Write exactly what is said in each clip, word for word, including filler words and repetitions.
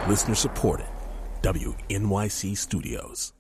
Listener supported. W N Y C Studios.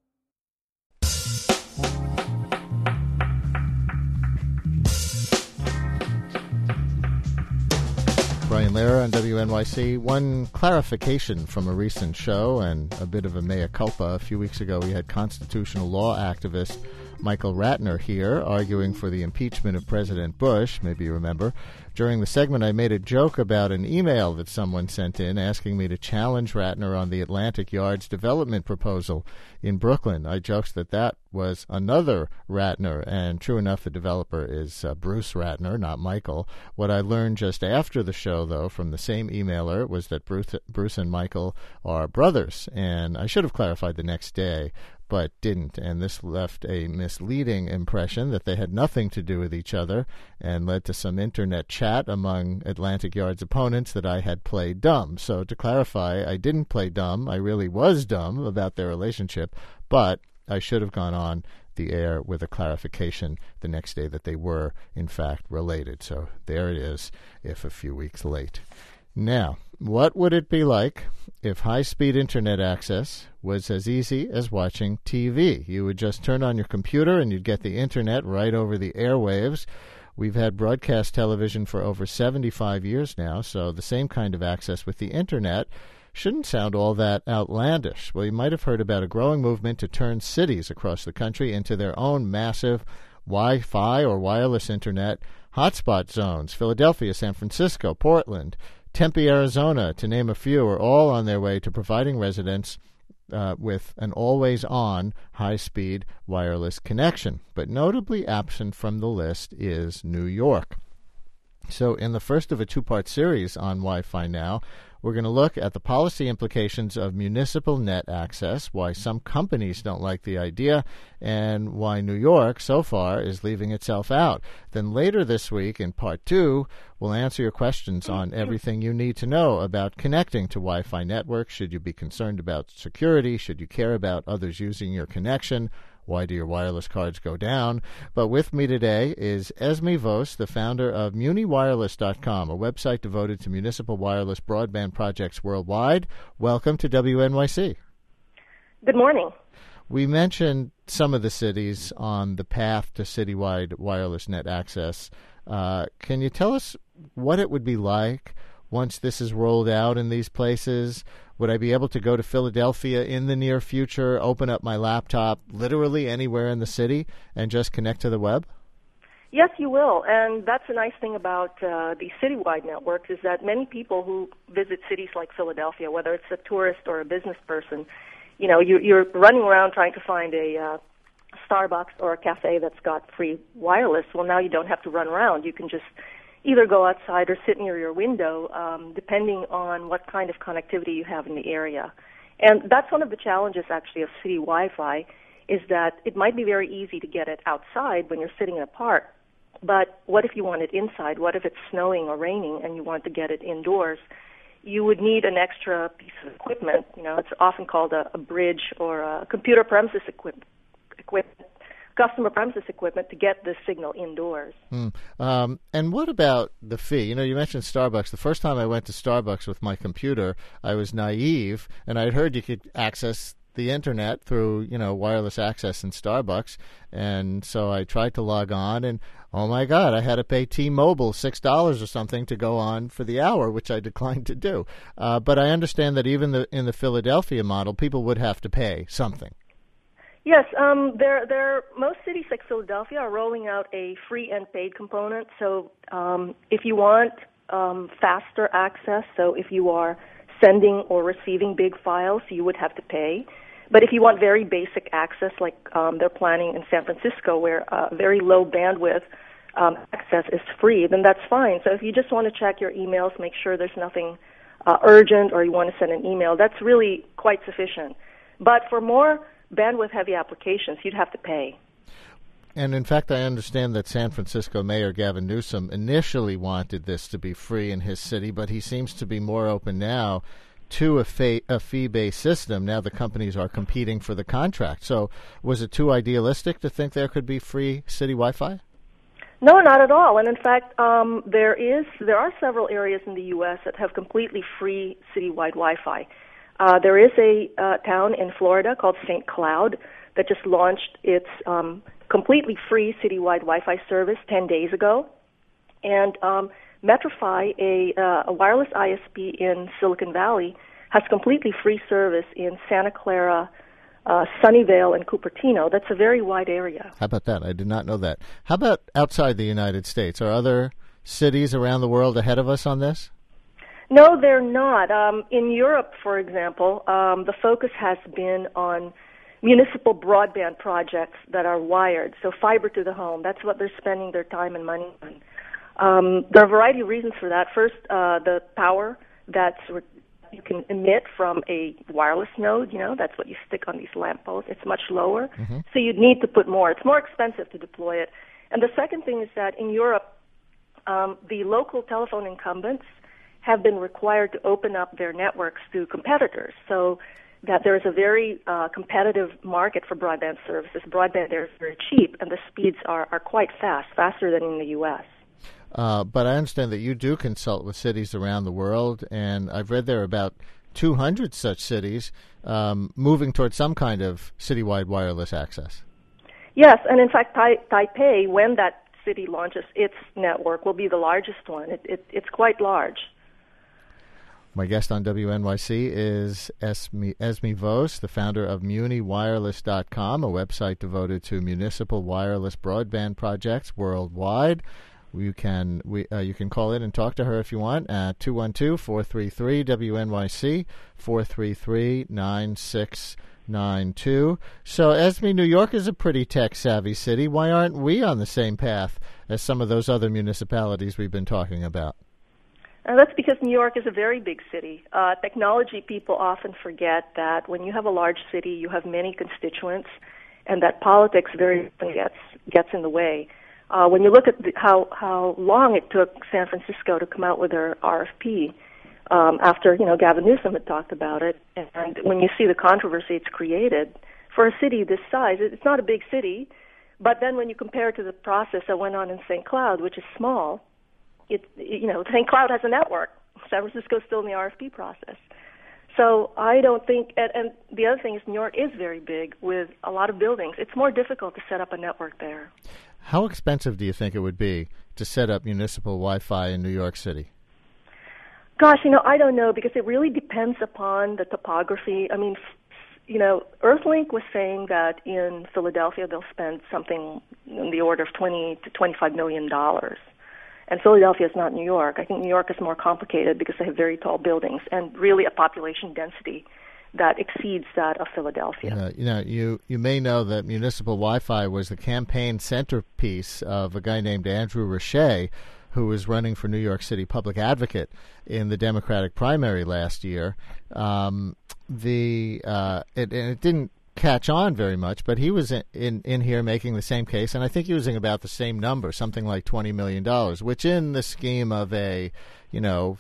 Brian Lehrer on W N Y C. One clarification from a recent show and a bit of a mea culpa. A few weeks ago, we had constitutional law activist Michael Ratner here arguing for the impeachment of President Bush, maybe you remember. During the segment, I made a joke about an email that someone sent in asking me to challenge Ratner on the Atlantic Yards development proposal in Brooklyn. I joked that that was another Ratner, and true enough, the developer is uh, Bruce Ratner, not Michael. What I learned just after the show, though, from the same emailer was that Bruce, Bruce and Michael are brothers, and I should have clarified the next day, but didn't, and this left a misleading impression that they had nothing to do with each other and led to some internet chat among Atlantic Yards opponents that I had played dumb. So to clarify, I didn't play dumb. I really was dumb about their relationship, but I should have gone on the air with a clarification the next day that they were, in fact, related. So there it is, if a few weeks late. Now, what would it be like if high-speed internet access was as easy as watching T V? You would just turn on your computer and you'd get the internet right over the airwaves. We've had broadcast television for over seventy-five years now, so the same kind of access with the internet shouldn't sound all that outlandish. Well, you might have heard about a growing movement to turn cities across the country into their own massive Wi-Fi or wireless internet hotspot zones. Philadelphia, San Francisco, Portland, Tempe, Arizona, to name a few, are all on their way to providing residents uh, with an always-on high-speed wireless connection. But notably absent from the list is New York. So in the first of a two-part series on Wi-Fi Now, we're going to look at the policy implications of municipal net access, why some companies don't like the idea, and why New York, so far, is leaving itself out. Then later this week, in part two, we'll answer your questions on everything you need to know about connecting to Wi-Fi networks. Should you be concerned about security? Should you care about others using your connection? Why do your wireless cards go down? But with me today is Esme Vos, the founder of Muni Wireless dot com, a website devoted to municipal wireless broadband projects worldwide. Welcome to W N Y C. Good morning. We mentioned some of the cities on the path to citywide wireless net access. Uh, can you tell us what it would be like once this is rolled out in these places? Would I be able to go to Philadelphia in the near future, open up my laptop literally anywhere in the city, and just connect to the web? Yes, you will. And that's a nice thing about uh, these citywide networks is that many people who visit cities like Philadelphia, whether it's a tourist or a business person, you know, you, you're running around trying to find a uh, Starbucks or a cafe that's got free wireless. Well, now you don't have to run around. You can just either go outside or sit near your window, um, depending on what kind of connectivity you have in the area. And that's one of the challenges, actually, of city Wi-Fi, is that it might be very easy to get it outside when you're sitting in a park. But what if you want it inside? What if it's snowing or raining and you want to get it indoors? You would need an extra piece of equipment. You know, it's often called a, a bridge or a computer premises equip- equipment. customer premises equipment to get the signal indoors. Mm. Um, and what about the fee? You know, you mentioned Starbucks. The first time I went to Starbucks with my computer, I was naive, and I'd heard you could access the internet through, you know, wireless access in Starbucks. And so I tried to log on, and oh my God, I had to pay T-Mobile six dollars or something to go on for the hour, which I declined to do. Uh, but I understand that even the, in the Philadelphia model, people would have to pay something. Yes, um, there, there. Most cities like Philadelphia are rolling out a free and paid component. So um, if you want um, faster access, so if you are sending or receiving big files, you would have to pay. But if you want very basic access, like um, they're planning in San Francisco, where uh, very low bandwidth um, access is free, then that's fine. So if you just want to check your emails, make sure there's nothing uh, urgent, or you want to send an email, that's really quite sufficient. But for more bandwidth-heavy applications, you'd have to pay. And in fact, I understand that San Francisco Mayor Gavin Newsom initially wanted this to be free in his city, but he seems to be more open now to a, fa- a fee-based system. Now the companies are competing for the contract. So was it too idealistic to think there could be free city Wi-Fi? No, not at all. And in fact, um, there is there are several areas in the U S that have completely free citywide Wi-Fi. Uh, there is a uh, town in Florida called Saint Cloud that just launched its um, completely free citywide Wi-Fi service ten days ago. And um, Metrify, a, uh, a wireless I S P in Silicon Valley, has completely free service in Santa Clara, uh, Sunnyvale, and Cupertino. That's a very wide area. How about that? I did not know that. How about outside the United States? Are other cities around the world ahead of us on this? No, they're not. Um, in Europe, for example, um, the focus has been on municipal broadband projects that are wired, so fiber to the home. That's what they're spending their time and money on. Um, there are a variety of reasons for that. First, uh, the power that you can emit from a wireless node, you know, that's what you stick on these lampposts. It's much lower, mm-hmm. so you'd need to put more. It's more expensive to deploy it. And the second thing is that in Europe, um, the local telephone incumbents have been required to open up their networks to competitors, so that there is a very uh, competitive market for broadband services. Broadband there is very cheap, and the speeds are, are quite fast, faster than in the U S Uh, but I understand that you do consult with cities around the world, and I've read there are about two hundred such cities um, moving towards some kind of citywide wireless access. Yes, and in fact, tai- Taipei, when that city launches its network, will be the largest one. It, it, it's quite large. My guest on W N Y C is Esme, Esme Vos, the founder of Muni Wireless dot com, a website devoted to municipal wireless broadband projects worldwide. You can we uh, you can call in and talk to her if you want at two one two, four three three, W N Y C, four three three, nine six nine two. So, Esme, New York is a pretty tech-savvy city. Why aren't we on the same path as some of those other municipalities we've been talking about? And that's because New York is a very big city. Uh, technology people often forget that when you have a large city, you have many constituents, and that politics very often gets gets in the way. Uh, when you look at the, how how long it took San Francisco to come out with their R F P um, after you know Gavin Newsom had talked about it, and when you see the controversy it's created for a city this size, it's not a big city, but then when you compare it to the process that went on in Saint Cloud, which is small. It, you know, Saint Cloud has a network. San Francisco's still in the R F P process. So I don't think, and, and the other thing is New York is very big with a lot of buildings. It's more difficult to set up a network there. How expensive do you think it would be to set up municipal Wi-Fi in New York City? Gosh, you know, I don't know because it really depends upon the topography. I mean, you know, Earthlink was saying that in Philadelphia they'll spend something in the order of twenty to twenty-five million dollars. And Philadelphia is not New York. I think New York is more complicated because they have very tall buildings and really a population density that exceeds that of Philadelphia. Uh, you know, you, you may know that municipal Wi-Fi was the campaign centerpiece of a guy named Andrew Richer, who was running for New York City public advocate in the Democratic primary last year. Um, the uh, it, and it didn't catch on very much, but he was in, in in here making the same case, and I think using about the same number, something like twenty million dollars, which in the scheme of a, you know,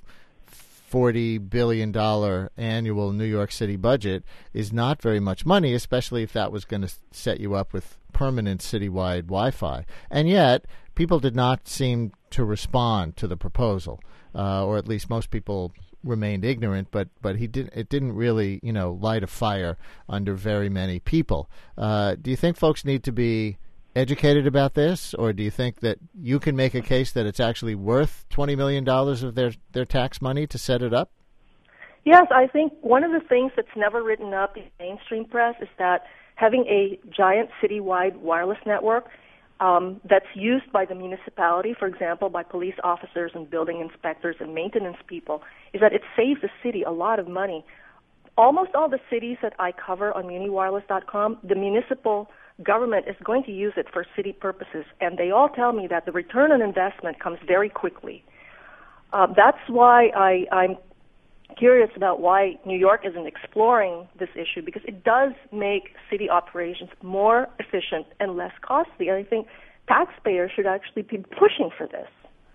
forty billion dollars annual New York City budget is not very much money, especially if that was going to set you up with permanent citywide Wi-Fi. And yet, people did not seem to respond to the proposal, uh, or at least most people remained ignorant, but but he did it didn't really you know light a fire under very many people. Uh, do you think folks need to be educated about this, or do you think that you can make a case that it's actually worth twenty million dollars of their their tax money to set it up? Yes, I think one of the things that's never written up in mainstream press is that having a giant citywide wireless network Um, that's used by the municipality, for example, by police officers and building inspectors and maintenance people, is that it saves the city a lot of money. Almost all the cities that I cover on Muni Wireless dot com, the municipal government is going to use it for city purposes, and they all tell me that the return on investment comes very quickly. Uh, that's why I, I'm curious about why New York isn't exploring this issue, because it does make city operations more efficient and less costly. And I think taxpayers should actually be pushing for this.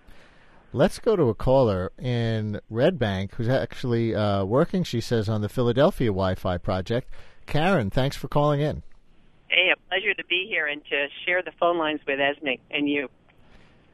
Let's go to a caller in Red Bank who's actually uh, working, she says, on the Philadelphia Wi-Fi project. Karen, thanks for calling in. Hey, a pleasure to be here and to share the phone lines with Esme and you.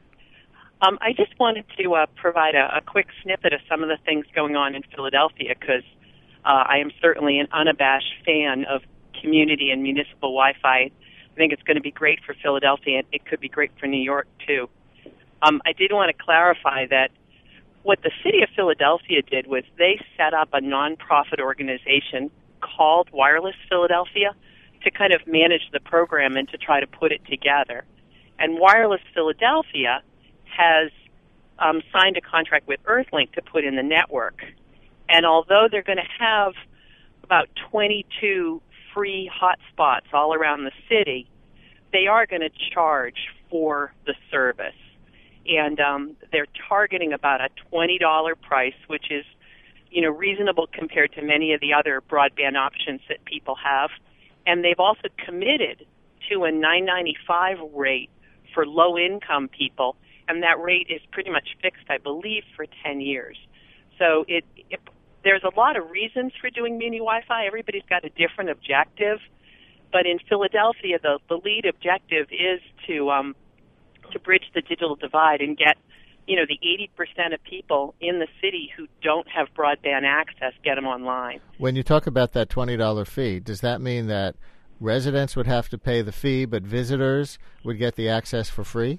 Um, I just wanted to uh, provide a, a quick snippet of some of the things going on in Philadelphia because uh, I am certainly an unabashed fan of community and municipal Wi-Fi. I think it's going to be great for Philadelphia, and it could be great for New York, too. Um, I did want to clarify that what the city of Philadelphia did was they set up a nonprofit organization called Wireless Philadelphia to kind of manage the program and to try to put it together. And Wireless Philadelphia has um, signed a contract with Earthlink to put in the network. And although they're going to have about twenty-two free hotspots all around the city, they are going to charge for the service. And um, they're targeting about a twenty dollars price, which is, you know, reasonable compared to many of the other broadband options that people have. And they've also committed to a nine ninety-five rate for low-income people, and that rate is pretty much fixed, I believe, for ten years. So it, it there's a lot of reasons for doing mini Wi-Fi. Everybody's got a different objective. But in Philadelphia, the, the lead objective is to um, to bridge the digital divide and get, you know, the eighty percent of people in the city who don't have broadband access, get them online. When you talk about that twenty dollars fee, does that mean that residents would have to pay the fee, but visitors would get the access for free?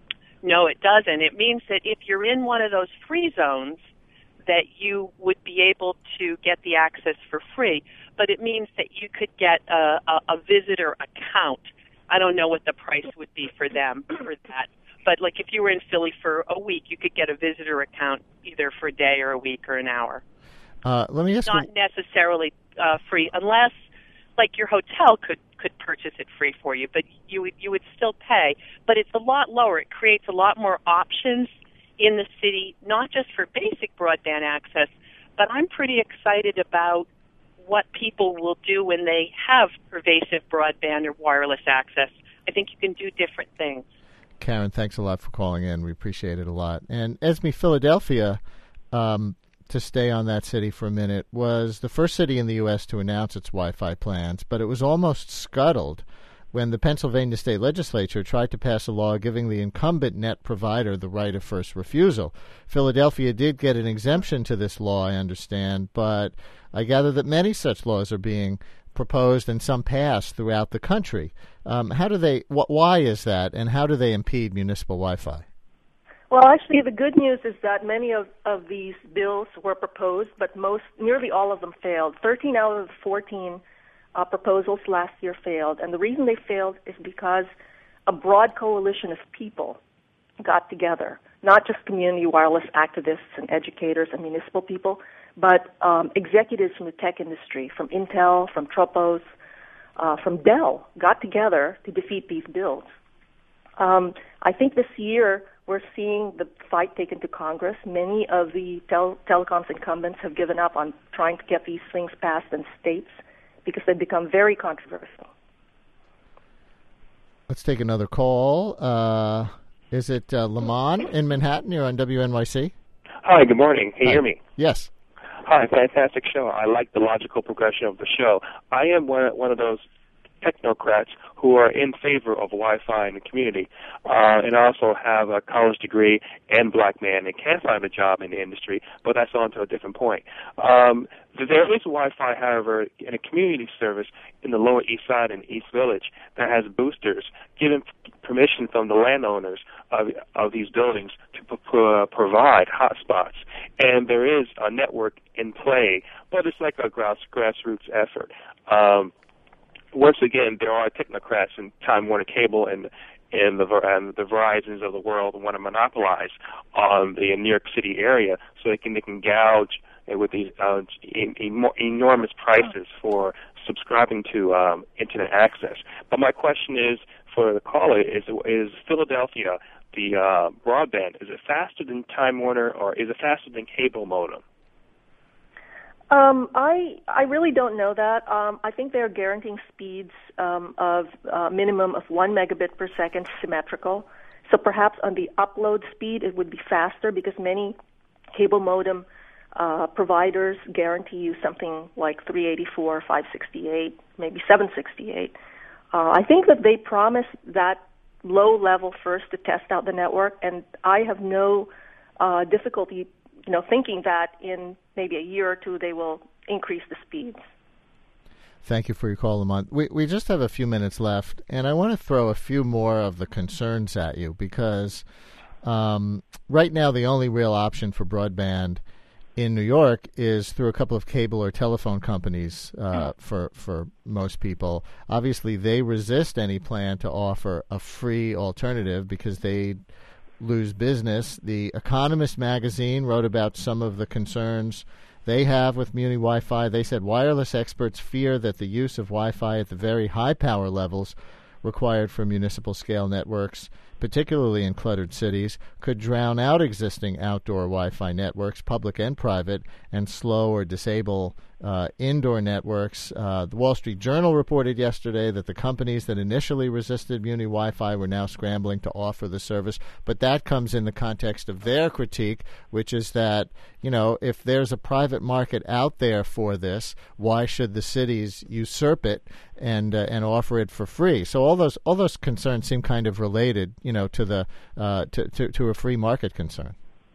No, it doesn't. It means that if you're in one of those free zones, that you would be able to get the access for free. But it means that you could get a, a, a visitor account. I don't know what the price would be for them for that. But like if you were in Philly for a week, you could get a visitor account either for a day or a week or an hour. Uh, let me ask Not you... necessarily uh, free, unless like your hotel could, could purchase it free for you, but you would, you would still pay. But it's a lot lower. It creates a lot more options in the city, not just for basic broadband access, but I'm pretty excited about what people will do when they have pervasive broadband or wireless access. I think you can do different things. Karen, thanks a lot for calling in. We appreciate it a lot. And Esme, Philadelphia, um, to stay on that city for a minute, was the first city in the U S to announce its Wi-Fi plans, but it was almost scuttled when the Pennsylvania state legislature tried to pass a law giving the incumbent net provider the right of first refusal. Philadelphia did get an exemption to this law, I understand, but I gather that many such laws are being proposed and some passed throughout the country. Um, how do they? Wh- why is that, and how do they impede municipal Wi-Fi? Well, actually, the good news is that many of, of these bills were proposed, but most, nearly all of them failed. thirteen out of the fourteen uh, proposals last year failed, and the reason they failed is because a broad coalition of people got together, not just community wireless activists and educators and municipal people, but um, executives from the tech industry, from Intel, from Tropos, uh, from Dell, got together to defeat these bills. Um, I think this year we're seeing the fight taken to Congress. Many of the tel- telecoms incumbents have given up on trying to get these things passed in states because they've become very controversial. Let's take another call. Uh, is it uh, Lamont in Manhattan? You're on W N Y C. Hi, good morning. Can you Hi. hear me? Yes. Hi, fantastic show. I like the logical progression of the show. I am one, one of those technocrats who are in favor of Wi-Fi in the community, uh, and I also have a college degree and black man and can find a job in the industry, but that's on to a different point. Um, there is Wi-Fi, however, in a community service in the Lower East Side and East Village that has boosters, given permission from the landowners of, of these buildings to pro- provide hotspots. And there is a network in play, but it's like a grass, grassroots effort. Um, Once again, there are technocrats in Time Warner Cable and and the and the Verizons of the world who want to monopolize on the New York City area, so they can they can gouge with these uh, en- en- enormous prices for subscribing to um, internet access. But my question is for the caller: Is is Philadelphia the uh, broadband? Is it faster than Time Warner, or is it faster than cable modem? Um, I I really don't know that. Um, I think they're guaranteeing speeds um, of uh, minimum of one megabit per second symmetrical. So perhaps on the upload speed it would be faster because many cable modem uh, providers guarantee you something like three eighty-four, five sixty-eight, maybe seven sixty-eight. Uh, I think that they promise that low level first to test out the network, and I have no uh, difficulty, you know, thinking that in maybe a year or two they will increase the speeds. Thank you for your call, Lamont. We we just have a few minutes left, and I want to throw a few more of the concerns at you because um, right now the only real option for broadband in New York is through a couple of cable or telephone companies uh, for for most people. Obviously, they resist any plan to offer a free alternative because they lose business. The Economist magazine wrote about some of the concerns they have with Muni Wi-Fi. They said wireless experts fear that the use of Wi-Fi at the very high power levels required for municipal scale networks, particularly in cluttered cities, could drown out existing outdoor Wi-Fi networks, public and private, and slow or disable uh, indoor networks. Uh, the Wall Street Journal reported yesterday that the companies that initially resisted Muni Wi-Fi were now scrambling to offer the service, but that comes in the context of their critique, which is that, you know, if there's a private market out there for this, why should the cities usurp it and uh, and offer it for free? So all those all those concerns seem kind of related, you know, to the uh, to, to to a free market concern.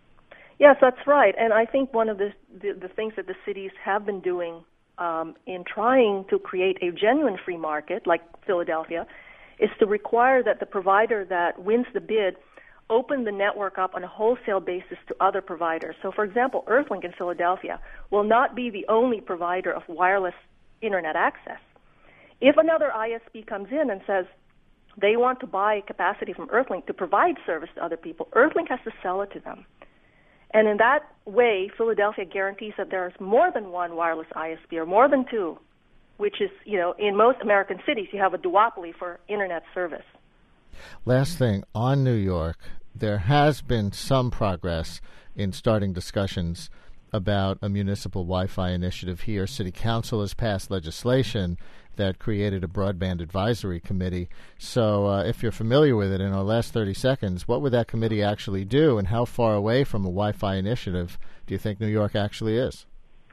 Yes, that's right. And I think one of the the, the things that the cities have been doing um, in trying to create a genuine free market, like Philadelphia, is to require that the provider that wins the bid open the network up on a wholesale basis to other providers. So, for example, Earthlink in Philadelphia will not be the only provider of wireless internet access. If another I S P comes in and says they want to buy capacity from Earthlink to provide service to other people, Earthlink has to sell it to them. And in that way, Philadelphia guarantees that there's more than one wireless I S P or more than two, which is, you know, in most American cities, you have a duopoly for internet service. Last thing, on New York, there has been some progress in starting discussions about a municipal Wi-Fi initiative here. City Council has passed legislation that created a broadband advisory committee. So uh, if you're familiar with it, in our last thirty seconds, what would that committee actually do, and how far away from a Wi-Fi initiative do you think New York actually is?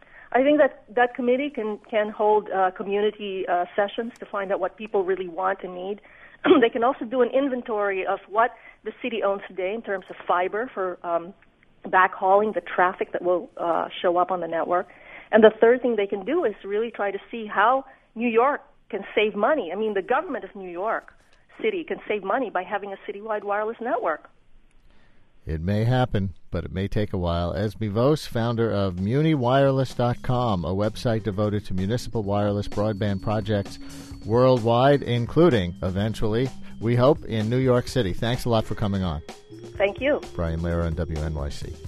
I think that that committee can, can hold uh, community uh, sessions to find out what people really want and need. They can also do an inventory of what the city owns today in terms of fiber for um, backhauling the traffic that will uh, show up on the network. And the third thing they can do is really try to see how New York can save money. I mean, the government of New York City can save money by having a citywide wireless network. It may happen, but it may take a while. Esme Vos, founder of Muni Wireless dot com, a website devoted to municipal wireless broadband projects worldwide, including, eventually, we hope, in New York City. Thanks a lot for coming on. Thank you. Brian Lehrer on W N Y C.